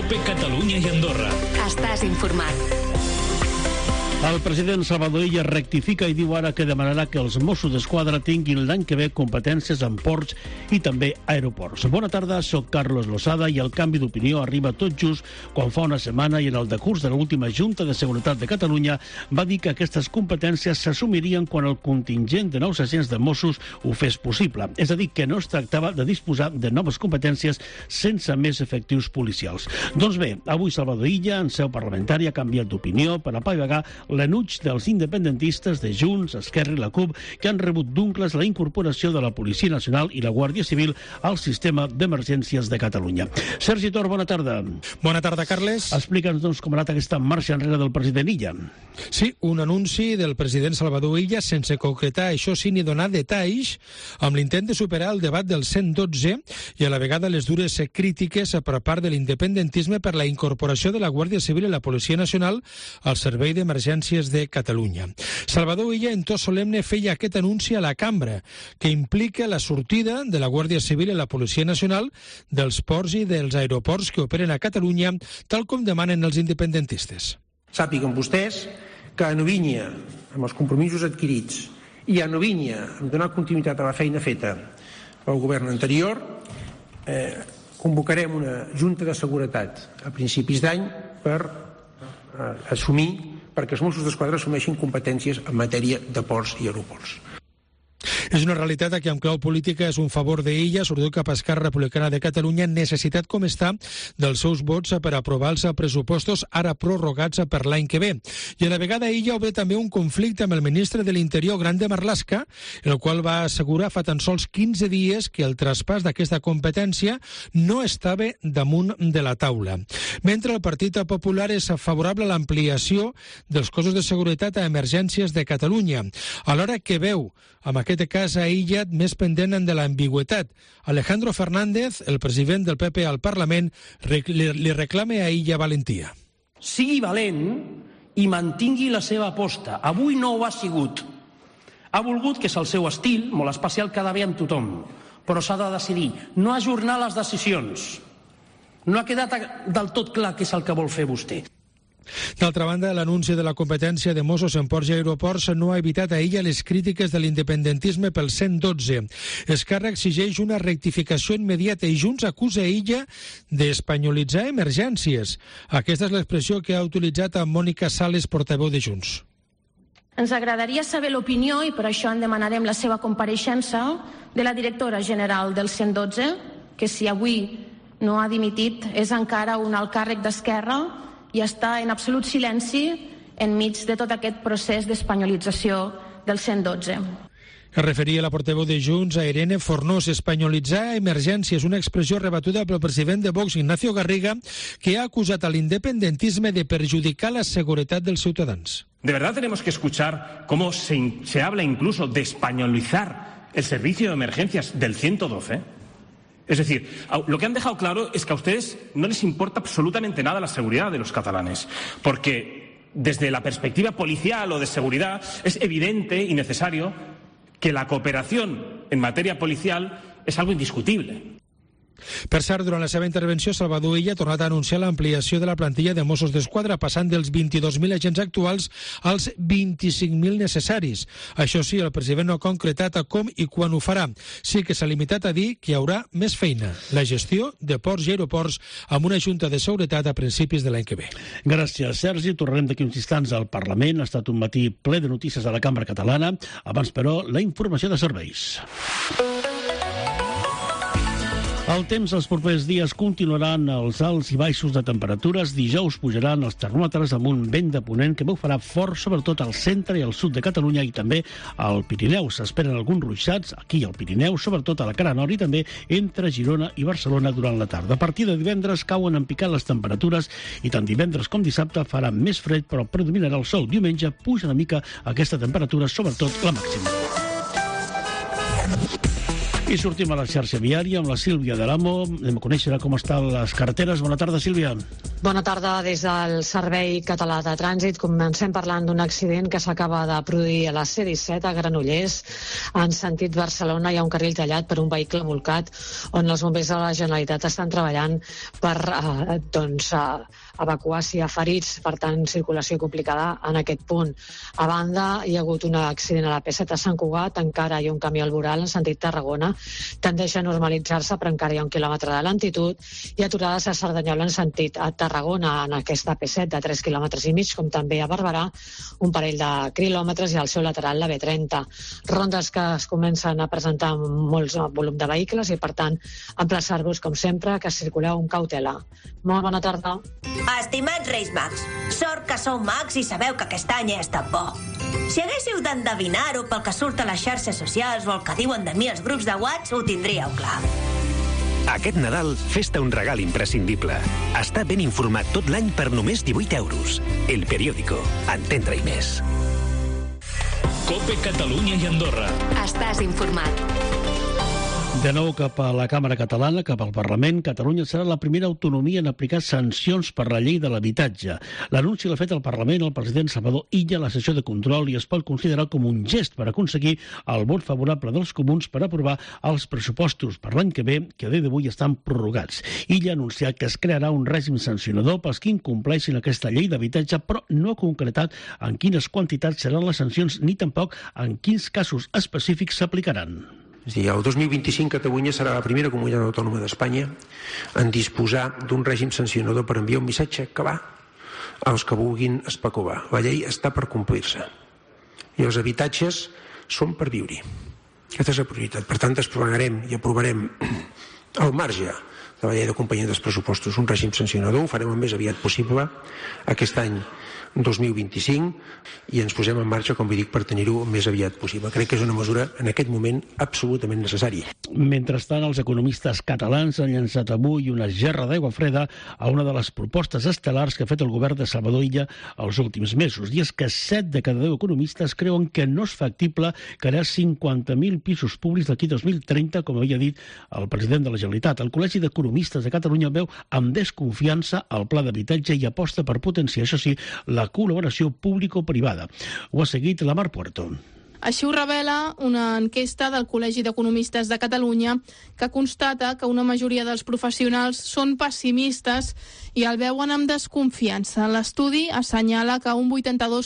COPE Catalunya i Andorra. Estàs informat. El president Salvador Illa rectifica i diu ara que demanarà que els Mossos d'Esquadra tinguin l'any que ve competències en ports i també aeroports. Bona tarda, soc Carlos Losada i el canvi d'opinió arriba tot just quan fa una setmana i en el decurs de l'última Junta de Seguretat de Catalunya va dir que aquestes competències s'assumirien quan el contingent de nous agents de Mossos ho fes possible. És a dir, que no es tractava de disposar de noves competències sense més efectius policials. Doncs bé, avui Salvador Illa, en seu parlamentària, ha canviat d'opinió per apaivagar l'enuig dels independentistes de Junts, Esquerra i la CUP, que han rebut d'uncles la incorporació de la Policia Nacional i la Guàrdia Civil al sistema d'emergències de Catalunya. Sergi Tor, bona tarda. Bona tarda, Carles. Explica'ns, doncs, com ha anat aquesta marxa enrere del president Illa. Sí, un anunci del president Salvador Illa sense concretar, això sí, ni donar detalls, amb l'intent de superar el debat del 112 i a la vegada les dures crítiques per part de l'independentisme per la incorporació de la Guàrdia Civil i la Policia Nacional al Servei d'Emergències de Catalunya. Salvador Illa, en to solemne, feia aquest anunci a la cambra, que implica la sortida de la Guàrdia Civil i la Policia Nacional dels ports i dels aeroports que operen a Catalunya, tal com demanen els independentistes. Sàpiguen vostès que a Novínia, amb els compromisos adquirits, i a Novínia, amb donar continuïtat a la feina feta pel govern anterior, convocarem una Junta de Seguretat a principis d'any per perquè els Mossos d'Esquadra assumeixin competències en matèria de ports i aeroports. És una realitat que en clau política és un favor d'Illa, sobretot cap a Esquerra Republicana de Catalunya, necessitat com està dels seus vots per aprovar els pressupostos ara prorrogats per l'any que ve. I a la vegada Illa obre també un conflicte amb el ministre de l'Interior, Grande Marlaska, el qual va assegurar fa tan sols 15 dies que el traspàs d'aquesta competència no estava damunt de la taula. Mentre el Partit Popular és favorable a l'ampliació dels cossos de seguretat a emergències de Catalunya, alhora que veu amb aquest cas a Illa més pendent de l'ambigüitat. Alejandro Fernández, el president del PP al Parlament, li reclama a Illa valentia. Sigui valent i mantingui la seva aposta. Avui no ho ha sigut. Ha volgut, que és el seu estil, molt especial, quedar bé amb tothom, però s'ha de decidir, no ajornar les decisions. No ha quedat del tot clar què és el que vol fer vostè. D'altra banda, l'anunci de la competència de Mossos en ports i aeroports no ha evitat a Illa les crítiques de l'independentisme pel 112. Esquerra exigeix una rectificació immediata i Junts acusa a Illa d'espanyolitzar emergències. Aquesta és l'expressió que ha utilitzat a Mònica Sales, portaveu de Junts. Ens agradaria saber l'opinió, i per això en demanarem la seva compareixença, de la directora general del 112, que si avui no ha dimitit és encara un alt càrrec d'Esquerra i està en absolut silenci enmig de tot aquest procés d'espanyolització del 112. Es referia la portaveu de Junts a Irene Fornós. Espanyolitzar emergències, una expressió rebatuda pel president de Vox, Ignacio Garriga, que ha acusat a l'independentisme de perjudicar la seguretat dels ciutadans. ¿De verdad tenemos que escuchar cómo se habla incluso de españolizar el servicio de emergencias del 112? Es decir, lo que han dejado claro es que a ustedes no les importa absolutamente nada la seguridad de los catalanes, porque desde la perspectiva policial o de seguridad es evidente y necesario que la cooperación en materia policial es algo indiscutible. Per cert, durant la seva intervenció, Salvador Illa ha tornat a anunciar l'ampliació de la plantilla de Mossos d'Esquadra, passant dels 22.000 agents actuals als 25.000 necessaris. Això sí, el president no ha concretat a com i quan ho farà. Sí que s'ha limitat a dir que hi haurà més feina, la gestió de ports i aeroports amb una junta de seguretat a principis de l'any que ve. Gràcies, Sergi. Tornarem d'aquí uns instants al Parlament. Ha estat un matí ple de notícies de la Cambra Catalana. Abans, però, la informació de serveis. El temps els propers dies continuaran els alts i baixos de temperatures. Dijous pujaran els termòmetres amb un vent de ponent que bufarà fort, sobretot al centre i al sud de Catalunya i també al Pirineu. S'esperen alguns ruixats aquí al Pirineu, sobretot a la cara nord i també entre Girona i Barcelona durant la tarda. A partir de divendres cauen en picat les temperatures i tant divendres com dissabte farà més fred, però predominarà el sol. Diumenge puja una mica aquesta temperatura, sobretot la màxima. I sortim a la xarxa viària amb la Sílvia de l'Amo. Anem a conèixer com estan les carreteres. Bona tarda, Sílvia. Bona tarda des del Servei Català de Trànsit. Comencem parlant d'un accident que s'acaba de produir a la C-17 a Granollers. En sentit Barcelona hi ha un carril tallat per un vehicle volcat on els bombers de la Generalitat estan treballant per evacuar si hi ha ferits, per tant circulació complicada en aquest punt. A banda hi ha hagut un accident a la P7 a Sant Cugat, encara hi ha un camió al voral en sentit Tarragona, tendeix a normalitzar-se però encara hi ha 1 quilòmetre de lentitud i aturades a Cerdanyola en sentit a Tarragona en aquesta P7 de 3,5 quilòmetres, com també a Barberà un parell de quilòmetres i al seu lateral la B30. Rondes que es comencen a presentar amb molts volum de vehicles i per tant emplaçar-vos com sempre que circuleu amb cautela. Molt bona tarda. Estimats Reis Mags, sort que sou mags i sabeu que aquest any he estat bo. Si haguéssiu d'endevinar-ho pel que surt a les xarxes socials o el que diuen de mi els grups de WhatsApp, ho tindríeu clar. Aquest Nadal, fes-te un regal imprescindible. Està ben informat tot l'any per només 18 euros. El Periódico. Entendre-hi més. COPE Catalunya i Andorra. Estàs informat. De nou cap a la Càmera Catalana, cap al Parlament, Catalunya serà la primera autonomia en aplicar sancions per la llei de l'habitatge. L'anunci l'ha fet al Parlament el president Salvador Illa a la sessió de control i es pot considerar com un gest per aconseguir el vot favorable dels comuns per aprovar els pressupostos per l'any que ve, que a dia d'avui estan prorrogats. Illa ha anunciat que es crearà un règim sancionador pels que incompleixin aquesta llei d'habitatge, però no ha concretat en quines quantitats seran les sancions ni tampoc en quins casos específics s'aplicaran. És a dir, el 2025 Catalunya serà la primera comunitat autònoma d'Espanya en disposar d'un règim sancionador per enviar un missatge que va als que vulguin especular. La llei està per complir-se i els habitatges són per viure-hi. Aquesta és la prioritat. Per tant, desplegarem i aprovarem al marge de la llei d'acompanyament dels pressupostos un règim sancionador. Ho farem el més aviat possible aquest any 2025 i ens posem en marxa, com vi dic, per tenir-ho el més aviat possible. Crec que és una mesura en aquest moment absolutament necessària. Mentrestant, els economistes catalans han llançat avui una gerra d'aigua freda a una de les propostes estel·lars que ha fet el govern de Salvador Illa els últims mesos. I és que 7 de cada 10 economistes creuen que no és factible crear 50.000 pisos públics d'aquí 2030, com havia dit el president de la Generalitat. El Col·legi d'Economistes de Catalunya veu amb desconfiança el pla d'habitatge i aposta per potenciar, això sí, la col·laboració público-privada. Ho ha seguit la Mar Puerto. Així ho revela una enquesta del Col·legi d'Economistes de Catalunya que constata que una majoria dels professionals són pessimistes i el veuen amb desconfiança. L'estudi assenyala que un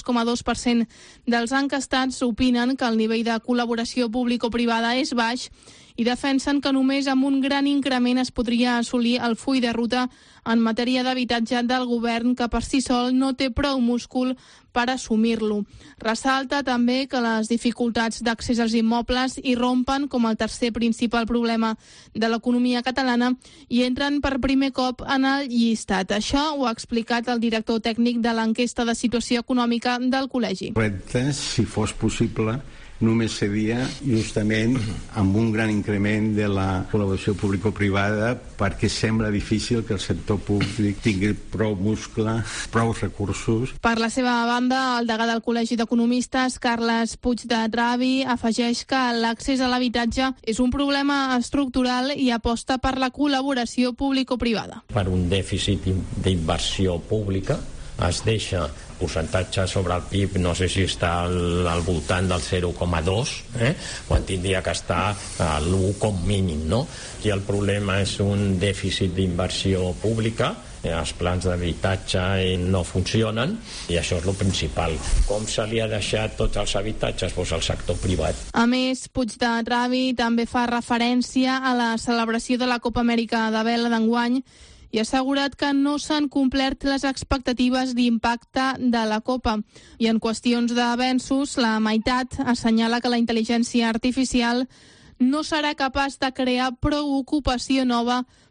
82,2% dels enquestats opinen que el nivell de col·laboració público-privada és baix i defensen que només amb un gran increment es podria assolir el full de ruta en matèria d'habitatge del govern, que per si sol no té prou múscul per assumir-lo. Ressalta també que les dificultats d'accés als immobles irrompen com el tercer principal problema de l'economia catalana i entren per primer cop en el llistat. Això ho ha explicat el director tècnic de l'enquesta de situació econòmica del col·legi. Reptes, si fos possible, només seria justament amb un gran increment de la col·laboració público-privada, perquè sembla difícil que el sector públic tingui prou muscle, prou recursos. Per la seva banda, el degà del Col·legi d'Economistes, Carles Puig de Travi, afegeix que l'accés a l'habitatge és un problema estructural i aposta per la col·laboració público-privada. Per un dèficit d'inversió pública es deixa percentatge sobre el PIB, no sé si està al voltant del 0,2, quan tindria que estar a l'1 com mínim, no? I el problema és un dèficit d'inversió pública, els plans d'habitatge no funcionen i això és el principal. Com se li ha deixat tots els habitatges? Doncs al sector privat. A més, Puig de Travi també fa referència a la celebració de la Copa Amèrica de vela d'enguany i ha assegurat que no s'han complert les expectatives d'impacte de la Copa. I en qüestions d'avenços, la meitat assenyala que la intel·ligència artificial no serà capaç de crear prou ocupació nova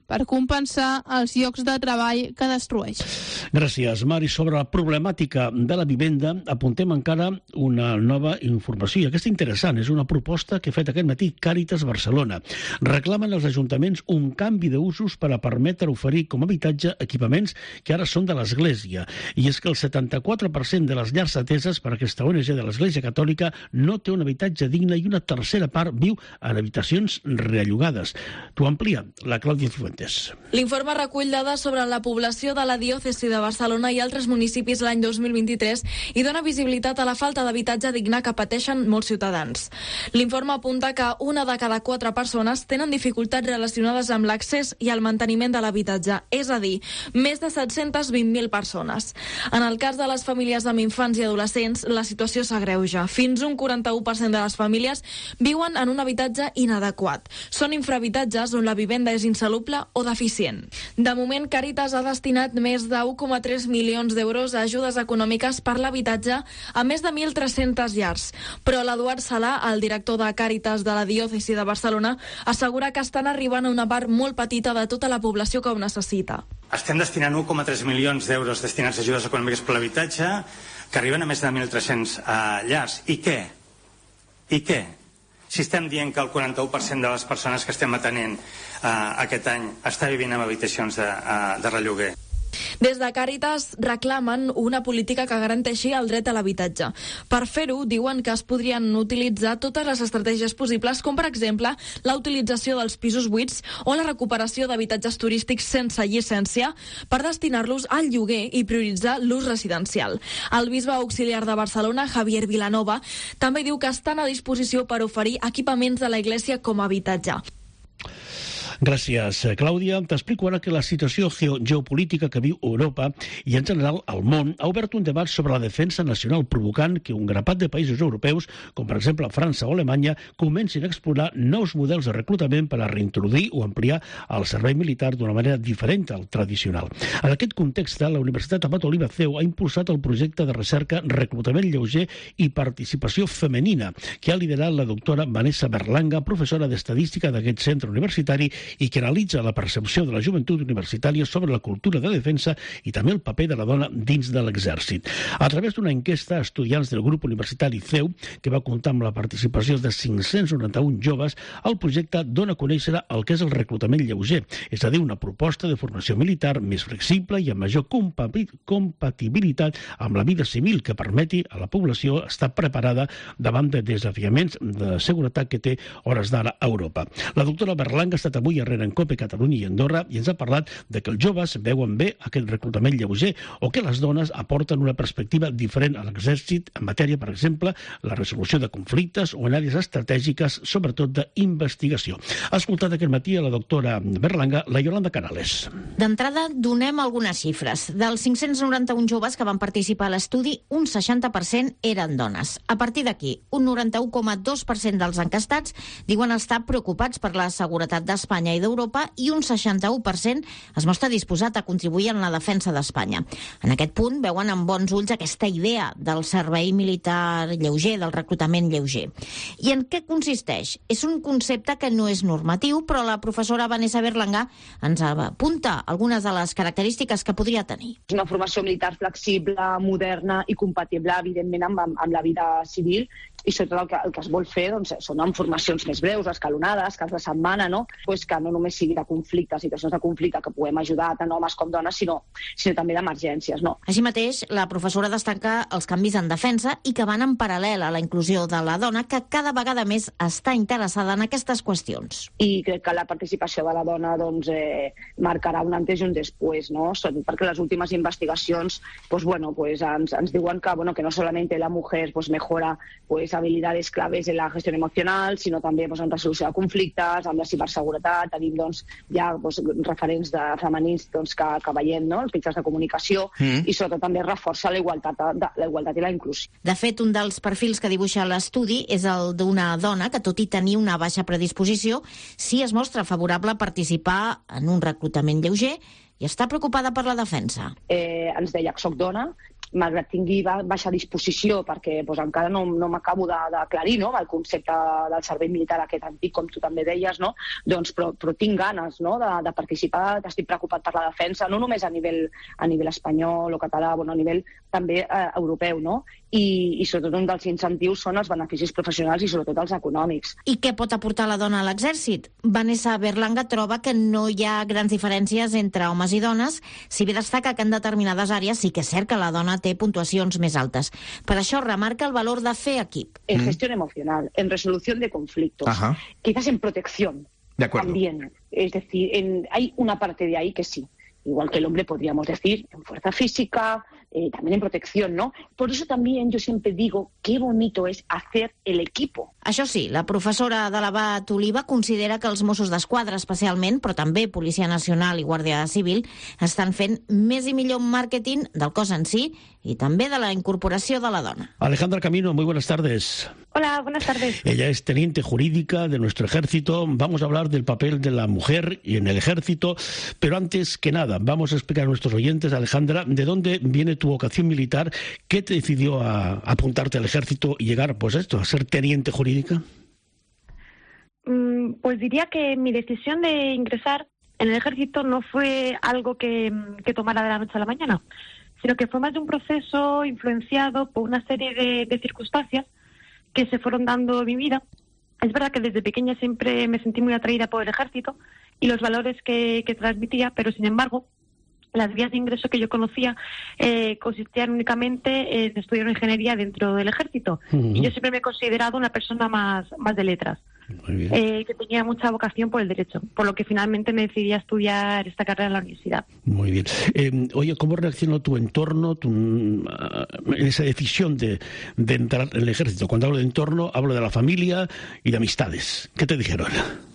per compensar els llocs de treball que destrueix. Gràcies, Mari. Sobre la problemàtica de la vivenda apuntem encara una nova informació, i aquesta interessant, és una proposta que ha fet aquest matí Càritas Barcelona. Reclamen als ajuntaments un canvi d'usos per a permetre oferir com a habitatge equipaments que ara són de l'Església. I és que el 74% de les llars ateses per aquesta ONG de l'Església Catòlica no té un habitatge digne i una tercera part viu en habitacions reallogades. T'ho amplia la Clàudia Cifuentes. L'informe recull dades sobre la població de la diòcesi de Barcelona i altres municipis l'any 2023 i dona visibilitat a la falta d'habitatge digne que pateixen molts ciutadans. L'informe apunta que una de cada 4 persones tenen dificultats relacionades amb l'accés i el manteniment de l'habitatge, és a dir, més de 720.000 persones. En el cas de les famílies amb infants i adolescents, la situació s'agreuja. Fins un 41% de les famílies viuen en un habitatge inadequat. Són infrahabitatges on la vivenda és insalubre o deficient. De moment, Càritas ha destinat més de 1,3 milions d'euros a ajudes econòmiques per l'habitatge a més de 1.300 llars. Però l'Eduard Salà, el director de Càritas de la diòcesi de Barcelona, assegura que estan arribant a una part molt petita de tota la població que ho necessita. Estem destinant 1,3 milions d'euros destinats a ajudes econòmiques per l'habitatge, que arriben a més de 1.300 llars. I què? Si estem dient que el 41% de les persones que estem atenent aquest any està vivint en habitacions de relloguer. Des de Càritas reclamen una política que garanteixi el dret a l'habitatge. Per fer-ho, diuen que es podrien utilitzar totes les estratègies possibles, com per exemple la utilització dels pisos buits o la recuperació d'habitatges turístics sense llicència per destinar-los al lloguer i prioritzar l'ús residencial. El bisbe auxiliar de Barcelona, Javier Vilanova, també diu que estan a disposició per oferir equipaments de la Iglésia com a habitatge. Gràcies, Clàudia. T'explico ara que la situació geopolítica que viu Europa i en general el món ha obert un debat sobre la defensa nacional, provocant que un grapat de països europeus, com per exemple França o Alemanya, comencin a explorar nous models de reclutament per a reintroduir o ampliar el servei militar d'una manera diferent al tradicional. En aquest context, la Universitat Abat Oliva CEU ha impulsat el projecte de recerca Reclutament lleuger i participació femenina, que ha liderat la doctora Vanessa Berlanga, professora d'estadística d'aquest centre universitari i que analitza la percepció de la joventut universitària sobre la cultura de defensa i també el paper de la dona dins de l'exèrcit. A través d'una enquesta a estudiants del grup universitari CEU, que va comptar amb la participació de 591 joves, el projecte dona a conèixer el que és el reclutament lleuger, és a dir, una proposta de formació militar més flexible i amb major compatibilitat amb la vida civil que permeti a la població estar preparada davant de desafiaments de seguretat que té hores d'ara a Europa. La doctora Berlanga ha estat avui arrere en COPE Catalunya i Andorra i ens ha parlat de que els joves veuen bé aquest reclutament lleuger o que les dones aporten una perspectiva diferent a l'exèrcit en matèria, per exemple, la resolució de conflictes o en àrees estratègiques, sobretot d'investigació. Ha escoltat aquest matí a la doctora Berlanga, la Yolanda Canales. D'entrada, donem algunes xifres. Dels 591 joves que van participar a l'estudi, un 60% eren dones. A partir d'aquí, un 91,2% dels encastats diuen estar preocupats per la seguretat d'Espanya i d'Europa i un 61% es mostra disposat a contribuir en la defensa d'Espanya. En aquest punt veuen amb bons ulls aquesta idea del servei militar lleuger, del reclutament lleuger. I en què consisteix? És un concepte que no és normatiu, però la professora Vanessa Berlanga ens apunta algunes de les característiques que podria tenir. És una formació militar flexible, moderna i compatible, evidentment, amb la vida civil, i sobretot el que es vol fer són amb formacions més breus, escalonades, caps de setmana, pues que no només sigui de conflictes, situacions de conflicte que puguem ajudar tant homes com dones, sinó també d'emergències. Així mateix, la professora destaca els canvis en defensa i que van en paral·lel a la inclusió de la dona, que cada vegada més està interessada en aquestes qüestions. I crec que la participació de la dona marcarà un antes i un després, perquè les últimes investigacions ens diuen que no solamente la mujer mejora habilidades claves en la gestió emocional, sinó també en resolució de conflictes, amb la ciberseguretat, tenim ja referents femenins que veiem, els mitjans de comunicació, i sobretot també reforça la igualtat i la inclusió. De fet, un dels perfils que dibuixa l'estudi és el d'una dona que, tot i tenir una baixa predisposició, sí es mostra favorable a participar en un reclutament lleuger i està preocupada per la defensa. Ens deia que soc dona malgrat tingui baixa disposició, perquè doncs, encara no m'acabo d'aclarir, no?, el concepte del servei militar aquest antic, com tu també deies, no?, doncs, però tinc ganes, no?, de participar, estic preocupat per la defensa, no només a nivell espanyol o català, a nivell també europeu, no?, i sobretot un dels incentius són els beneficis professionals i sobretot els econòmics. I què pot aportar la dona a l'exèrcit? Vanessa Berlanga troba que no hi ha grans diferències entre homes i dones, si bé destaca que en determinades àrees sí que és cert que la dona té puntuacions més altes. Per això remarca el valor de fer equip. En gestión emocional, en resolución de conflictos, quizás en protección también. Es decir, hay una parte de ahí que sí. Igual que el hombre, podríamos decir, en fuerza física, también en protección, ¿no? Por eso también yo siempre digo qué bonito es hacer el equipo. Això sí, la professora de l'Abat Oliva considera que els Mossos d'Esquadra especialment, però també Policia Nacional i Guàrdia Civil, estan fent més i millor màrqueting del cos en si y també de la incorporació de la dona. Alejandra Camino, muy buenas tardes. Hola, buenas tardes. Ella es teniente jurídica de nuestro ejército. Vamos a hablar del papel de la mujer y en el ejército, pero antes que nada, vamos a explicar a nuestros oyentes, Alejandra, ¿de dónde viene tu vocación militar? ¿Qué te decidió a apuntarte al ejército y llegar, pues esto, a ser teniente jurídica? Pues diría que mi decisión de ingresar en el ejército no fue algo que tomara de la noche a la mañana, sino que fue más de un proceso influenciado por una serie de circunstancias que se fueron dando en mi vida. Es verdad que desde pequeña siempre me sentí muy atraída por el ejército y los valores que transmitía, pero sin embargo las vías de ingreso que yo conocía consistían únicamente en estudiar ingeniería dentro del ejército. Y yo siempre me he considerado una persona más de letras, que tenía mucha vocación por el derecho, por lo que finalmente me decidí a estudiar esta carrera en la universidad. Muy bien. Oye, ¿cómo reaccionó tu entorno en esa decisión de entrar en el ejército? Cuando hablo de entorno, hablo de la familia y de amistades. ¿Qué te dijeron?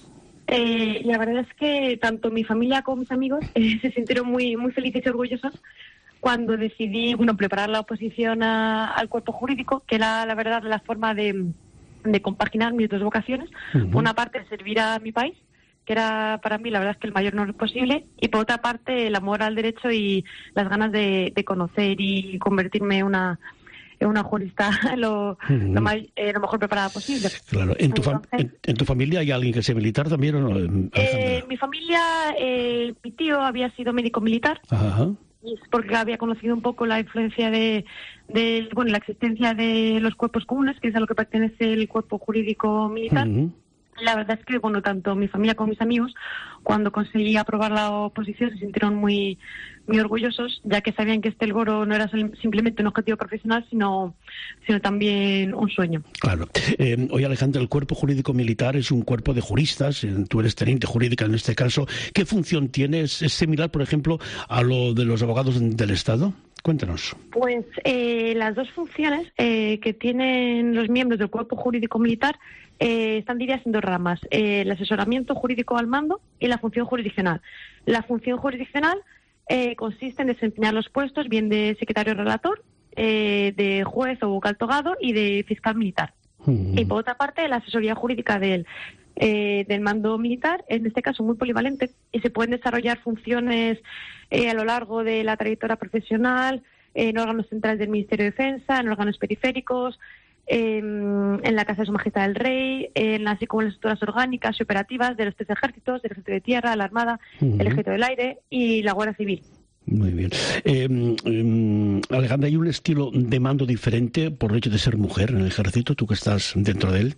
La verdad es que tanto mi familia como mis amigos se sintieron muy, muy felices y orgullosos cuando decidí preparar la oposición al cuerpo jurídico, que era la verdad la forma de compaginar mis dos vocaciones. Por una parte, servir a mi país, que era para mí la verdad es que el mayor honor posible, y por otra parte el amor al derecho y las ganas de conocer y convertirme en una jurista lo mejor preparada posible. Claro. ¿En tu familia hay alguien que sea militar también o no? Mi familia, mi tío había sido médico militar. Y es porque había conocido un poco la influencia de la existencia de los cuerpos comunes, que es a lo que pertenece el cuerpo jurídico militar. La verdad es que, tanto mi familia como mis amigos, cuando conseguí aprobar la oposición, se sintieron muy, muy orgullosos, ya que sabían que el Goro no era simplemente un objetivo profesional, sino también un sueño. Claro. Oye, Alejandra, el cuerpo jurídico militar es un cuerpo de juristas, tú eres teniente jurídica en este caso. ¿Qué función tiene? ¿Es similar, por ejemplo, a lo de los abogados del Estado? Cuéntanos. Pues las dos funciones que tienen los miembros del cuerpo jurídico militar están divididas en dos ramas: el asesoramiento jurídico al mando y la función jurisdiccional. La función jurisdiccional consiste en desempeñar los puestos bien de secretario relator, de juez o vocal togado y de fiscal militar. Y por otra parte, la asesoría jurídica del mando militar, en este caso muy polivalente, y se pueden desarrollar funciones a lo largo de la trayectoria profesional, en órganos centrales del Ministerio de Defensa, en órganos periféricos, en la Casa de Su Majestad el Rey, así como en las estructuras orgánicas y operativas de los tres ejércitos, del Ejército de Tierra, la Armada, el Ejército del Aire y la Guardia Civil. Muy bien. Alejandra, ¿hay un estilo de mando diferente por el hecho de ser mujer en el ejército, tú que estás dentro de él?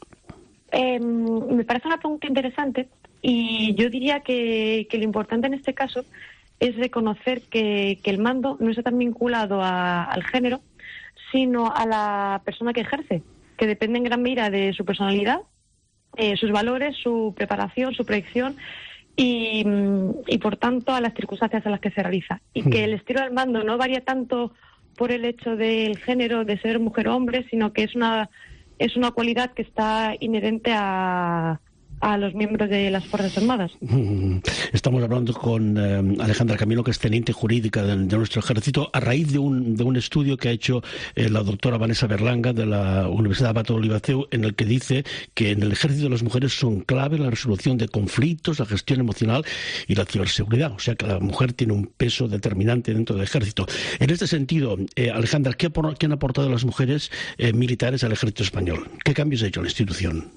Me parece una pregunta interesante y yo diría que lo importante en este caso es reconocer que el mando no está tan vinculado al género, sino a la persona que ejerce, que depende en gran medida de su personalidad, sus valores, su preparación, su proyección y por tanto a las circunstancias en las que se realiza. Y que el estilo del mando no varía tanto por el hecho del género, de ser mujer o hombre, sino que es una cualidad que está inherente a a los miembros de las Fuerzas Armadas. Estamos hablando con Alejandra Camino, que es teniente jurídica de nuestro ejército, a raíz de un estudio que ha hecho la doctora Vanessa Berlanga de la Universidad Abat Olivatheu, en el que dice que en el ejército las mujeres son clave en la resolución de conflictos, la gestión emocional y la ciberseguridad. O sea que la mujer tiene un peso determinante dentro del ejército. En este sentido, Alejandra, ¿qué han aportado las mujeres militares al ejército español? ¿Qué cambios ha hecho la institución?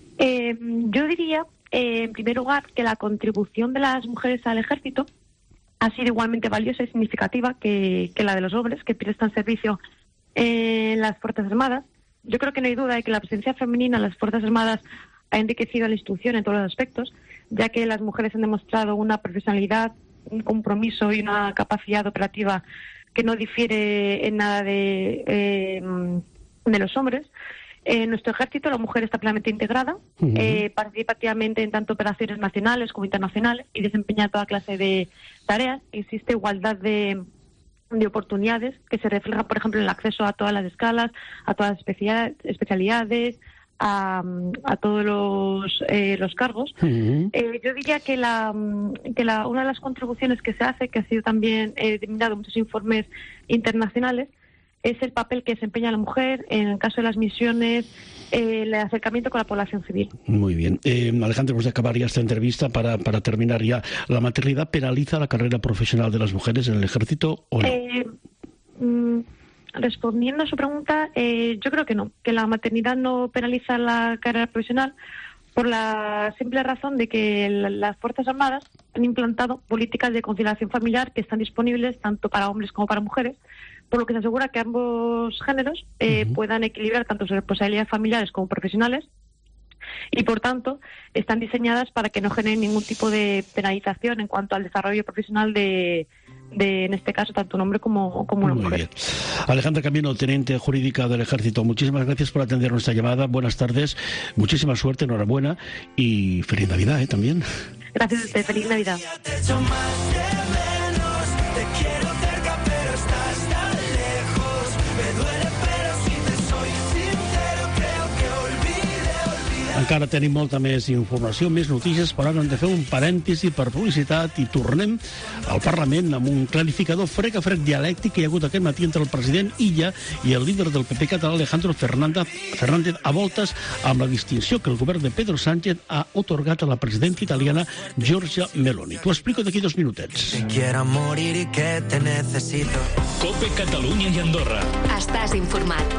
Yo diría, en primer lugar, que la contribución de las mujeres al ejército ha sido igualmente valiosa y significativa que la de los hombres que prestan servicio en las Fuerzas Armadas. Yo creo que no hay duda de que la presencia femenina en las Fuerzas Armadas ha enriquecido a la institución en todos los aspectos, ya que las mujeres han demostrado una profesionalidad, un compromiso y una capacidad operativa que no difiere en nada de los hombres. En nuestro ejército la mujer está plenamente integrada, participa activamente en tanto operaciones nacionales como internacionales y desempeña toda clase de tareas. Existe igualdad de oportunidades que se refleja, por ejemplo, en el acceso a todas las escalas, a todas las especialidades, a todos los cargos. Yo diría que una de las contribuciones que se hace, que ha sido también determinado en muchos informes internacionales, es el papel que desempeña la mujer en el caso de las misiones, el acercamiento con la población civil. Muy bien. Alejandra, pues de acabar ya esta entrevista, para terminar ya, ¿la maternidad penaliza la carrera profesional de las mujeres en el ejército o no? Respondiendo a su pregunta, yo creo que no, que la maternidad no penaliza la carrera profesional por la simple razón de que las Fuerzas Armadas han implantado políticas de conciliación familiar que están disponibles tanto para hombres como para mujeres, por lo que se asegura que ambos géneros puedan equilibrar tanto sus responsabilidades familiares como profesionales y, por tanto, están diseñadas para que no generen ningún tipo de penalización en cuanto al desarrollo profesional de en este caso, tanto un hombre como una mujer. Bien. Alejandra Camino, teniente jurídica del Ejército, muchísimas gracias por atender nuestra llamada. Buenas tardes, muchísima suerte, enhorabuena y feliz Navidad también. Gracias a usted, feliz Navidad. Encara tenim molta més informació, més notícies, però ara hem de fer un parèntesi per publicitat i tornem al Parlament amb un clarificador frec a frec dialèctic que hi ha hagut aquest matí entre el president Illa i el líder del PP català, Alejandro Fernández, a voltes amb la distinció que el govern de Pedro Sánchez ha otorgat a la presidenta italiana Giorgia Meloni. T'ho explico d'aquí 2 minutets. Cope Catalunya i Andorra. Estàs informat.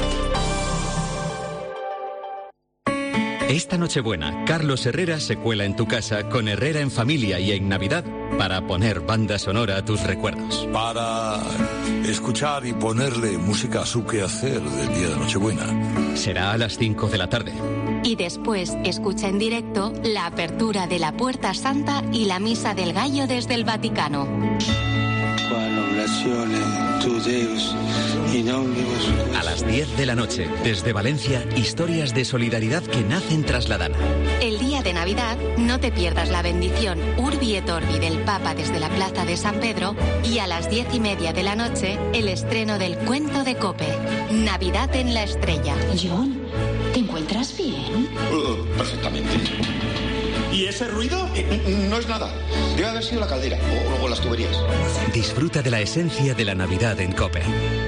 Esta Nochebuena, Carlos Herrera se cuela en tu casa con Herrera en Familia y en Navidad para poner banda sonora a tus recuerdos. Para escuchar y ponerle música a su quehacer del día de Nochebuena. Será a las 5 de la tarde. Y después escucha en directo la apertura de la Puerta Santa y la Misa del Gallo desde el Vaticano. A las 10 de la noche, desde Valencia, historias de solidaridad que nacen tras la dana. El día de Navidad, no te pierdas la bendición Urbi et Orbi del Papa desde la Plaza de San Pedro y a las 10:30 de la noche, el estreno del Cuento de Cope, Navidad en la Estrella. John, ¿te encuentras bien? Perfectamente. ¿Y ese ruido? No es nada. Debe haber sido la caldera o las tuberías. Disfruta de la esencia de la Navidad en COPE.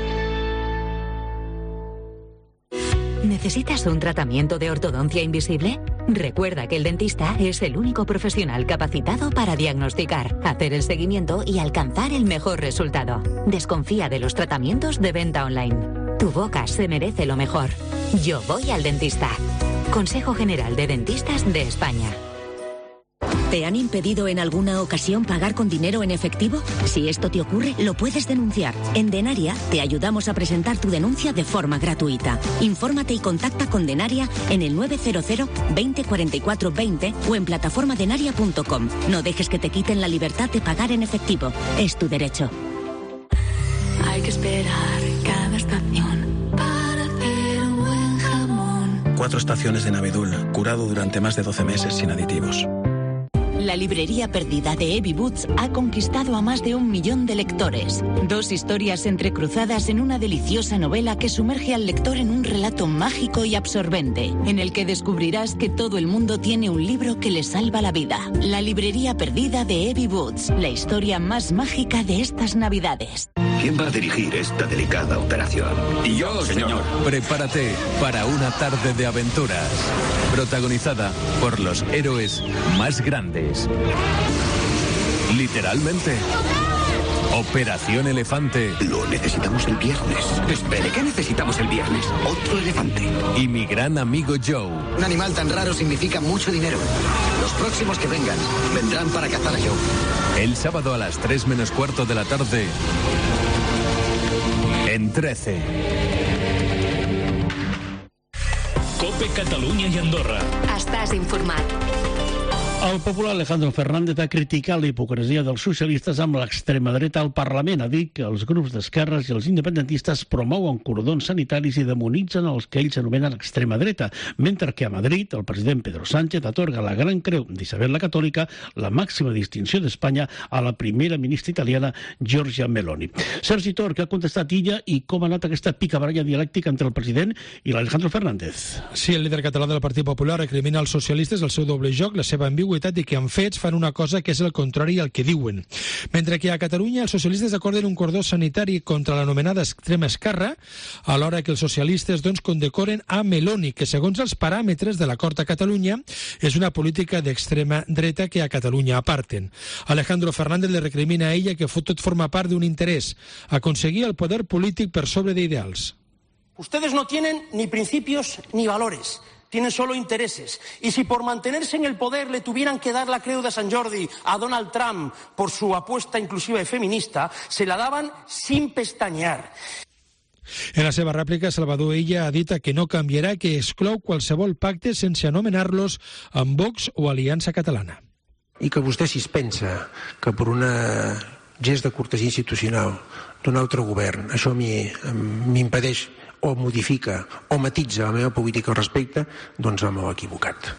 ¿Necesitas un tratamiento de ortodoncia invisible? Recuerda que el dentista es el único profesional capacitado para diagnosticar, hacer el seguimiento y alcanzar el mejor resultado. Desconfía de los tratamientos de venta online. Tu boca se merece lo mejor. Yo voy al dentista. Consejo General de Dentistas de España. ¿Te han impedido en alguna ocasión pagar con dinero en efectivo? Si esto te ocurre, lo puedes denunciar. En Denaria te ayudamos a presentar tu denuncia de forma gratuita. Infórmate y contacta con Denaria en el 900 20 44 20 o en plataformadenaria.com. No dejes que te quiten la libertad de pagar en efectivo. Es tu derecho. Hay que esperar cada estación para hacer un buen jamón. 4 estaciones de Navidul, curado durante más de 12 meses sin aditivos. La librería perdida de Evie Boots ha conquistado a más de 1 millón de lectores. 2 historias entrecruzadas en una deliciosa novela que sumerge al lector en un relato mágico y absorbente, en el que descubrirás que todo el mundo tiene un libro que le salva la vida. La librería perdida de Evie Boots, la historia más mágica de estas Navidades. ¿Quién va a dirigir esta delicada operación? Y yo, señor. Prepárate para una tarde de aventuras, protagonizada por los héroes más grandes. Literalmente. Operación Elefante. Lo necesitamos el viernes. Espere, ¿qué necesitamos el viernes? Otro elefante. Y mi gran amigo Joe. Un animal tan raro significa mucho dinero. Los próximos que vengan, vendrán para cazar a Joe. El sábado a las 3 menos cuarto de la tarde, en 13. COPE Catalunya i Andorra. Estàs informat. El popular Alejandro Fernández ha criticat la hipocresia dels socialistes amb l'extrema dreta al Parlament. Ha dit que els grups d'esquerres i els independentistes promouen cordons sanitaris i demonitzen els que ells anomenen extrema dreta, mentre que a Madrid el president Pedro Sánchez atorga la Gran Creu d'Isabel la Catòlica, la màxima distinció d'Espanya, a la primera ministra italiana Giorgia Meloni. Sergi Tor, que ha contestat ella i com ha anat aquesta picabaralla dialèctica entre el president i l'Alejandro Fernández. Sí, el líder català del Partit Popular recrimina als socialistes el seu doble joc, la seva ambigüitat i que en fets fan una cosa que és el contrari al que diuen. Mentre que a Catalunya els socialistes acorden un cordó sanitari contra l'anomenada extrema esquerra, alhora que els socialistes condecoren a Meloni, que segons els paràmetres de l'acord a Catalunya és una política d'extrema dreta que a Catalunya aparten. Alejandro Fernández le recrimina a ella que tot forma part d'un interès, aconseguir el poder polític per sobre d'ideals. Ustedes no tienen ni principios ni valores. Tienen solo intereses. Y si por mantenerse en el poder le tuvieran que dar la Creu de Sant Jordi a Donald Trump por su apuesta inclusiva y feminista, se la daban sin pestañear. En la seva rèplica, Salvador Illa ha dit que no canviarà, que exclou qualsevol pacte sense anomenar-los amb Vox o Aliança Catalana. I que vostè, si es pensa que per una gest de cortesia institucional d'un altre govern això m'impedeix o modifica o matitza la meva política al respecte, doncs m'ho he equivocat.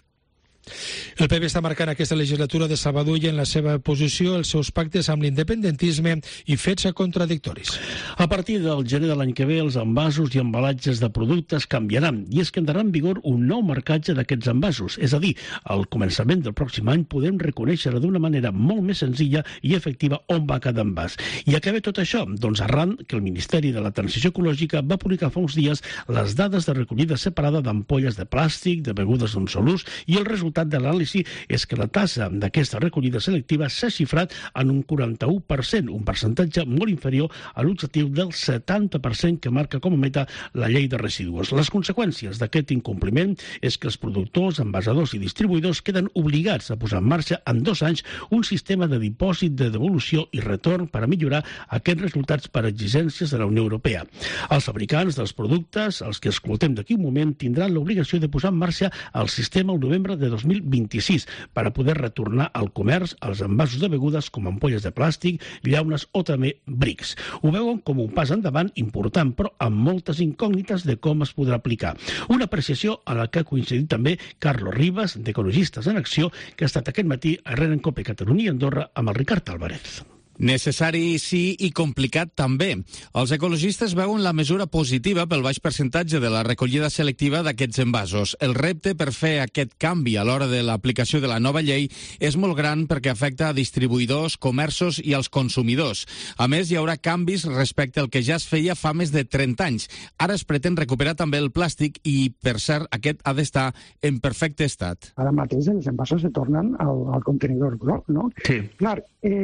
El PP està marcant aquesta legislatura de Salvador Illa en la seva posició, els seus pactes amb l'independentisme i fets contradictoris. A partir del gener de l'any que ve, els envasos i embalatges de productes canviaran i és que entrarà en vigor un nou marcatge d'aquests envasos. És a dir, al començament del pròxim any podem reconèixer d'una manera molt més senzilla i efectiva on va cada envàs. I a què ve tot això? Doncs arran que el Ministeri de la Transició Ecològica va publicar fa uns dies les dades de recollida separada d'ampolles de plàstic, de begudes d'un sol ús, i el resultat de l'anàlisi és que la tassa d'aquesta recollida selectiva s'ha xifrat en un 41%, un percentatge molt inferior a l'objectiu del 70% que marca com a meta la llei de residus. Les conseqüències d'aquest incompliment és que els productors, envasadors i distribuïdors queden obligats a posar en marxa en 2 anys un sistema de dipòsit, de devolució i retorn per a millorar aquests resultats per exigències de la Unió Europea. Els fabricants dels productes, els que escoltem d'aquí un moment, tindran l'obligació de posar en marxa el sistema el novembre de 2026 per a poder retornar al comerç els envasos de begudes com ampolles de plàstic, llaunes o també brics. Ho veuen com un pas endavant important, però amb moltes incògnites de com es podrà aplicar. Una apreciació a la que ha coincidit també Carlos Rivas, d'Ecologistes en Acció, que ha estat aquest matí a REN en COPE Catalunya i Andorra amb el Ricard Álvarez. Necessari sí i complicat també. Els ecologistes veuen la mesura positiva pel baix percentatge de la recollida selectiva d'aquests envasos. El repte per fer aquest canvi a l'hora de l'aplicació de la nova llei és molt gran perquè afecta a distribuïdors, comerços i als consumidors. A més, hi haurà canvis respecte al que ja es feia fa més de 30 anys. Ara es pretén recuperar també el plàstic i, per cert, aquest ha d'estar en perfecte estat. Ara mateix els envasos se tornen al contenidor groc, no? Sí. Clar,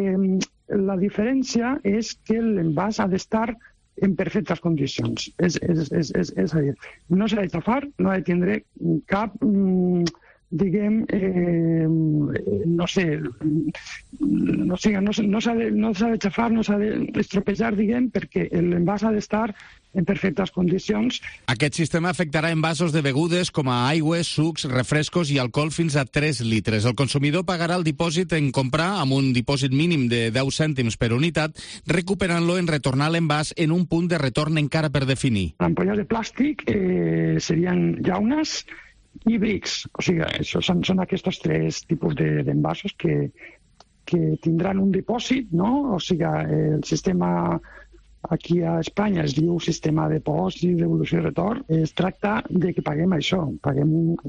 la diferència és que l'envàs ha d'estar en perfectes condicions. És a dir, no s'ha de xafar, no ha de tindre cap, diguem, no s'ha de xafar, no s'ha d'estropejar, diguem, perquè l'envàs ha d'estar en perfectes condicions. Aquest sistema afectarà envasos de begudes com a aigües, sucs, refrescos i alcohol fins a 3 litres. El consumidor pagarà el dipòsit en comprar amb un dipòsit mínim de 10 cèntims per unitat, recuperant-lo en retornar l'envàs en un punt de retorn encara per definir. Ampolles de plàstic serien llaunes i brics. O sigui, això són aquests 3 tipus d'envasos que tindran un dipòsit, no? O sigui, el sistema aquí a Espanya es diu sistema de dipòsit, devolució i retorn. Es tracta de que paguem això, paguem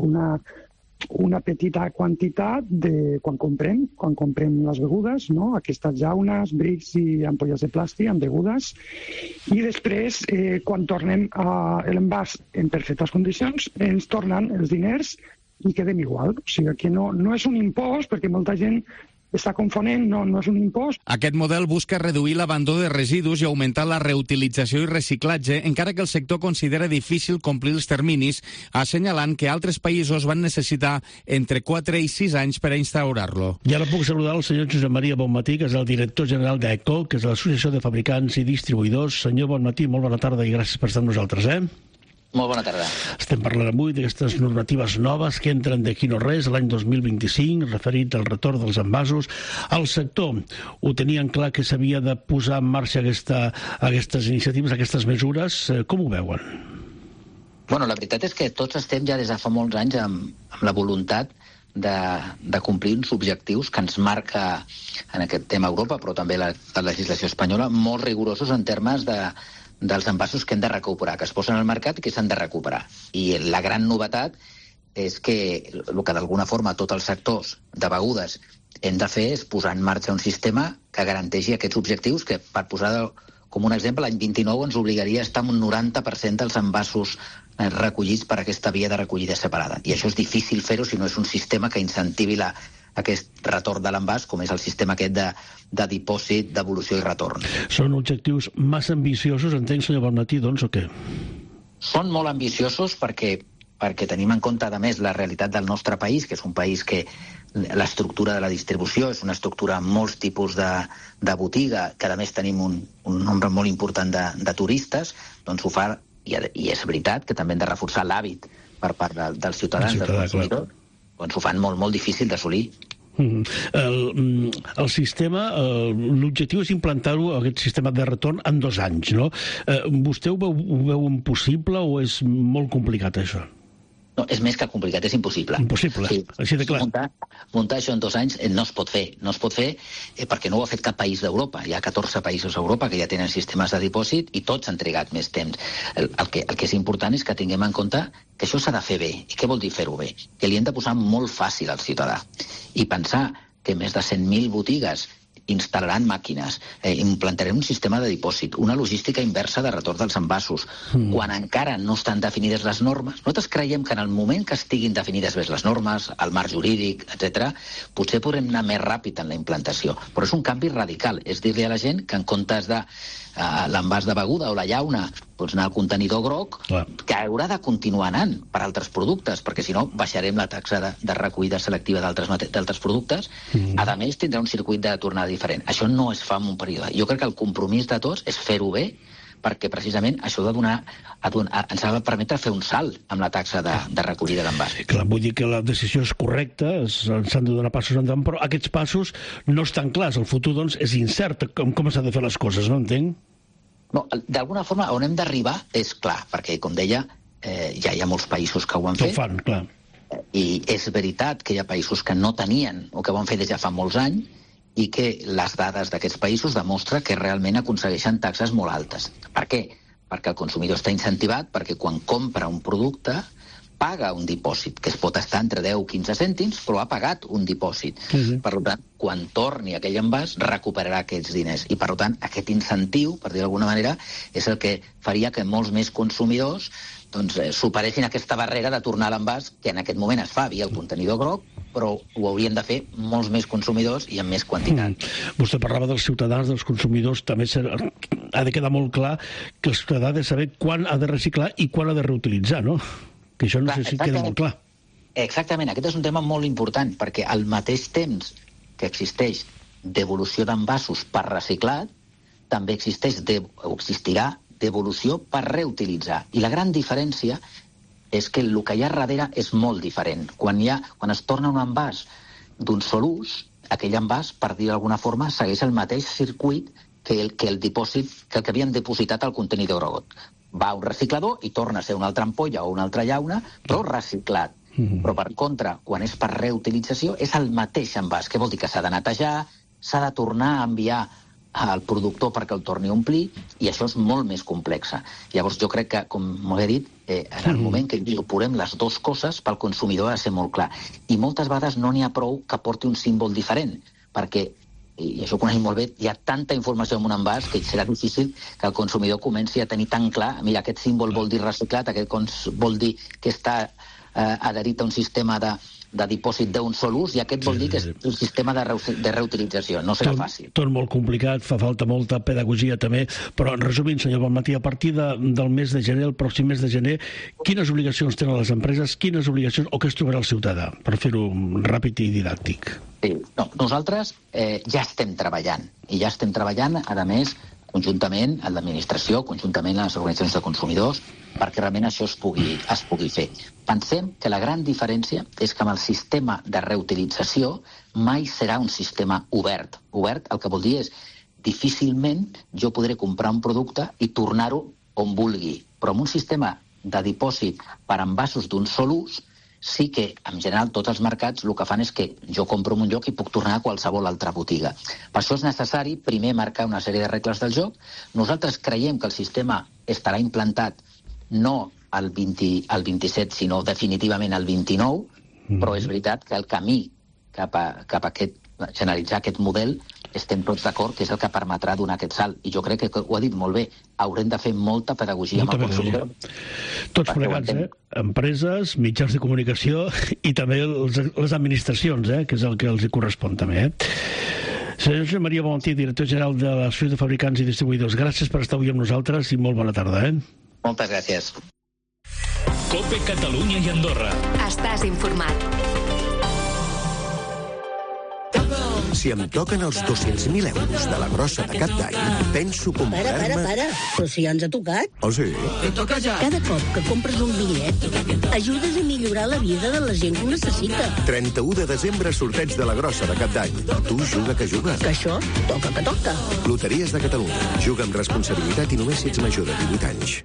una petita quantitat quan comprem les begudes, no? Aquestes llaunes, brics i ampolles de plàstic amb begudes, i després, quan tornem a l'envàs en perfectes condicions, ens tornen els diners i quedem igual. O sigui que no és un impost, perquè molta gent està confonent, no és un impost. Aquest model busca reduir l'abandó de residus i augmentar la reutilització i reciclatge, encara que el sector considera difícil complir els terminis, assenyalant que altres països van necessitar entre 4 i 6 anys per a instaurar-lo. I ara puc saludar el senyor Josep Maria Bonmatí, que és el director general d'ECO, que és l'Associació de Fabricants i Distribuïdors. Senyor Bonmatí, molt bona tarda i gràcies per estar amb nosaltres, Molt bona tarda. Estem parlant avui d'aquestes normatives noves que entren d'aquí no res l'any 2025, referit al retorn dels envasos. El sector ho tenien clar que s'havia de posar en marxa aquestes iniciatives, aquestes mesures. Com ho veuen? Bueno, la veritat és que tots estem ja des de fa molts anys amb la voluntat de complir uns objectius que ens marca en aquest tema Europa, però també la legislació espanyola, molt rigorosos en termes dels envasos que hem de recuperar, que es posen al mercat i que s'han de recuperar. I la gran novetat és que el que d'alguna forma tots els sectors de begudes hem de fer és posar en marxa un sistema que garanteixi aquests objectius que, per posar com un exemple, l'any 29 ens obligaria a estar amb un 90% dels envasos recollits per aquesta via de recollida separada. I això és difícil fer-ho si no és un sistema que incentivi aquest retorn de l'envàs, com és el sistema aquest de dipòsit, devolució i retorn. Són objectius massa ambiciosos, entenc, senyor Bonmatí, doncs, o què? Són molt ambiciosos perquè tenim en compte, a més, la realitat del nostre país, que és un país que l'estructura de la distribució és una estructura amb molts tipus de botiga, que a més tenim un nombre molt important de turistes, doncs ho fa, i és veritat que també hem de reforçar l'hàbit per part dels ciutadans, dels consumidors, doncs ho fan molt, molt difícil d'assolir. El sistema, l'objectiu és implantar-ho, aquest sistema de retorn, en 2 anys, no? Vostè ho veu impossible o és molt complicat, això? No, és més que complicat, és impossible. Impossible, així de clar. Muntar això en 2 anys no es pot fer. No es pot fer perquè no ho ha fet cap país d'Europa. Hi ha 14 països a Europa que ja tenen sistemes de dipòsit i tots han trigat més temps. El que és important és que tinguem en compte que això s'ha de fer bé. I què vol dir fer-ho bé? Que li hem de posar molt fàcil al ciutadà. I pensar que més de 100.000 botigues instal·laran màquines, implantarem un sistema de dipòsit, una logística inversa de retorn dels envasos, quan encara no estan definides les normes. Nosaltres creiem que en el moment que estiguin definides bé les normes, el marc jurídic, etc., potser podrem anar més ràpid en la implantació. Però és un canvi radical, és dir-li a la gent que en comptes de l'envàs de beguda o la llauna, doncs anar al contenidor groc, que haurà de continuar anant per altres productes, perquè si no baixarem la taxa de recollida selectiva d'altres productes. A més, tindrà un circuit de tornada diferent. Això no es fa en un període. Jo crec que el compromís de tots és fer-ho bé, perquè precisament això ens ha de permetre fer un salt amb la taxa de recollida d'envàs. Clar, vull dir que la decisió és correcta, s'han de donar passos endavant, però aquests passos no estan clars. El futur, doncs, és incert. Com s'ha de fer les coses, no entenc? No, d'alguna forma, on hem d'arribar és clar, perquè, com deia, ja hi ha molts països que ho han fet. Ho fan, clar. I és veritat que hi ha països que no tenien o que ho han fet des de fa molts anys, i que les dades d'aquests països demostren que realment aconsegueixen taxes molt altes. Per què? Perquè el consumidor està incentivat, perquè quan compra un producte paga un dipòsit, que es pot estar entre 10 i 15 cèntims, però ha pagat un dipòsit. Per tant, quan torni aquell envàs, recuperarà aquests diners. I, per tant, aquest incentiu, per dir d'alguna manera, és el que faria que molts més consumidors superessin aquesta barrera de tornar a l'envàs, que en aquest moment es fa via el contenidor groc, però ho haurien de fer molts més consumidors i amb més quantitat. Vostè parlava dels ciutadans, dels consumidors, també ha de quedar molt clar que el ciutadà ha de saber quan ha de reciclar i quan ha de reutilitzar, no? Que això no sé si queda molt clar. Exactament, aquest és un tema molt important, perquè al mateix temps que existeix devolució d'envasos per reciclat, també existirà devolució per reutilitzar. I la gran diferència és que el que hi ha darrere és molt diferent. Quan es torna un envàs d'un sol ús, aquell envàs, per dir d'alguna forma, segueix el mateix circuit que el dipòsit que havien depositat al contenidor groc. Va a un reciclador i torna a ser una altra ampolla o una altra llauna, però reciclat. Però, per contra, quan és per reutilització, és el mateix envàs. Què vol dir? Que s'ha de netejar, s'ha de tornar a enviar al productor perquè el torni a omplir, i això és molt més complex. Llavors, jo crec que, com m'ho he dit, en el moment que incorporem les dues coses, pel consumidor ha de ser molt clar. I moltes vegades no n'hi ha prou que porti un símbol diferent, perquè, i això ho coneixem molt bé, hi ha tanta informació en un envàs que serà difícil que el consumidor comenci a tenir tan clar, mira, aquest símbol vol dir reciclat, aquest vol dir que està adherit a un sistema de dipòsit d'un sol ús, i aquest vol dir que és un sistema de reutilització. No serà fàcil. Tot molt complicat, fa falta molta pedagogia també, però en resumint, senyor Bonmatí, a partir del mes de gener, el pròxim mes de gener, quines obligacions tenen les empreses, quines obligacions, o què es trobarà el ciutadà, per fer-ho ràpid i didàctic? Sí, no, nosaltres ja estem treballant, i ja estem treballant, a més, conjuntament amb l'administració, conjuntament amb les organitzacions de consumidors, perquè realment això es pugui fer. Pensem que la gran diferència és que amb el sistema de reutilització mai serà un sistema obert. Obert el que vol dir és difícilment jo podré comprar un producte i tornar-ho on vulgui. Però amb un sistema de dipòsit per envasos d'un sol ús, sí que, en general, tots els mercats el que fan és que jo compro en un lloc i puc tornar a qualsevol altra botiga. Per això és necessari, primer, marcar una sèrie de regles del joc. Nosaltres creiem que el sistema estarà implantat no al 27, sinó definitivament al 29, però és veritat que el camí cap a generalitzar aquest model estem tots d'acord que és el que permetrà donar aquest salt. I jo crec que ho ha dit molt bé, haurem de fer molta pedagogia amb el consumidor. Tots plegats, empreses, mitjans de comunicació i també les administracions, que és el que els correspon també. Senyor Josep Maria Bonmatí, director general de l'Associació de Fabricants i Distribuïdors, gràcies per estar avui amb nosaltres i molt bona tarda. Moltes gràcies. COPE Catalunya i Andorra. Estàs informat. Si em toquen els 200.000 euros de la grossa de cap d'any, penso comprar-me... Para. Però si ja ens ha tocat. Oh, sí? Te toca ja. Cada cop que compres un bitllet, ajudes a millorar la vida de la gent que ho necessita. 31 de desembre, sorteig de la grossa de cap d'any. Tu juga que juga. Que això toca que toca. Loteries de Catalunya. Juga amb responsabilitat i només si ets major de 18 anys.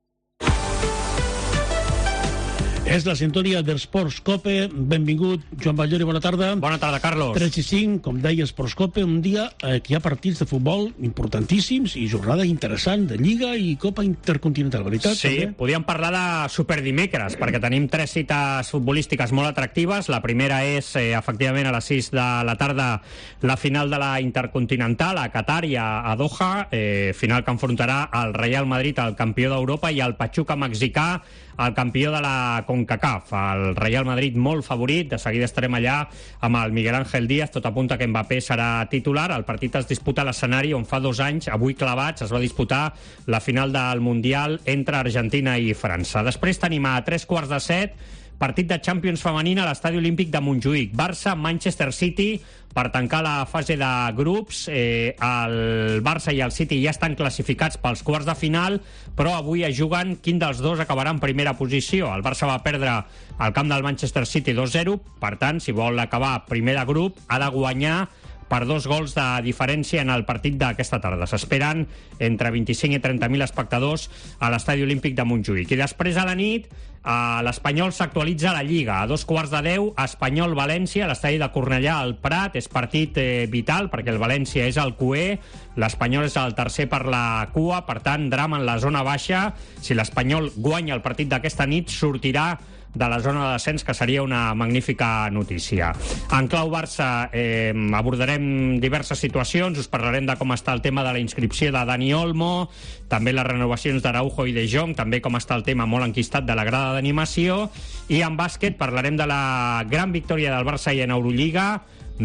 És la sintonia d'Esports Cope. Benvingut, Joan Batllori, bona tarda. Bona tarda, Carlos. 3 i 5, com deia, Esports Cope, un dia que hi ha partits de futbol importantíssims i jornada interessant de Lliga i Copa Intercontinental, veritat? Sí, també? Podíem parlar de superdimecres, perquè tenim 3 cites futbolístiques molt atractives. La primera és, efectivament, a les 6 de la tarda, la final de la Intercontinental a Qatar i a Doha, final que enfrontarà el Real Madrid, el campió d'Europa, i el Pachuca mexicà, el campió de la CONCACAF. El Real Madrid molt favorit, de seguida estarem allà amb el Miguel Ángel Díaz, tot apunta que Mbappé serà titular. El partit es disputa a l'escenari on fa 2 anys, avui clavats, es va disputar la final del Mundial entre Argentina i França. Després tenim a 7:15, partit de Champions femenina a l'Estadi Olímpic de Montjuïc. Barça, Manchester City, per tancar la fase de grups. El Barça i el City ja estan classificats pels quarts de final, però avui es juguen quin dels dos acabarà en primera posició. El Barça va perdre al camp del Manchester City 2-0, per tant, si vol acabar primer de grup, ha de guanyar per 2 gols de diferència en el partit d'aquesta tarda. S'esperen entre 25 i 30.000 espectadors a l'Estadi Olímpic de Montjuïc. I després a la nit, l'Espanyol s'actualitza a la Lliga. A 9:15, Espanyol-València, a l'estadi de Cornellà al Prat. És partit vital, perquè el València és el cuer, l'Espanyol és el tercer per la cua, per tant, drama en la zona baixa. Si l'Espanyol guanya el partit d'aquesta nit, sortirà de la zona de descens, que seria una magnífica notícia. En clau Barça abordarem diverses situacions, us parlarem de com està el tema de la inscripció de Dani Olmo, també les renovacions d'Araujo i de Jong, també com està el tema molt enquistat de la grada d'animació, i en bàsquet parlarem de la gran victòria del Barça i en Eurolliga,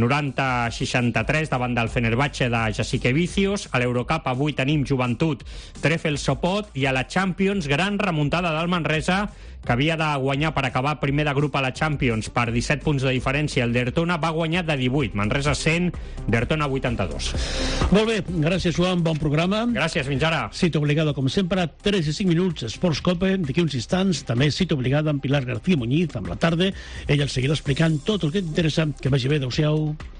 90-63 davant del Fenerbahce de Jasikevičius. A l'Eurocup avui tenim Joventut, Trefl Sopot, i a la Champions, gran remuntada del Manresa, que havia de guanyar per acabar primer de grup a la Champions per 17 punts de diferència. El Dertona va guanyar de 18, Manresa 100, Dertona 82. Molt bé, gràcies, Joan, bon programa. Gràcies, fins ara. Cita obligada, com sempre, 3 i 5 minuts, Esports Cope. D'aquí uns instants, també cita obligada amb Pilar García Muñiz, amb la tarda. Ella el seguirà explicant tot el que t'interessa. Que vagi bé, adeu-siau.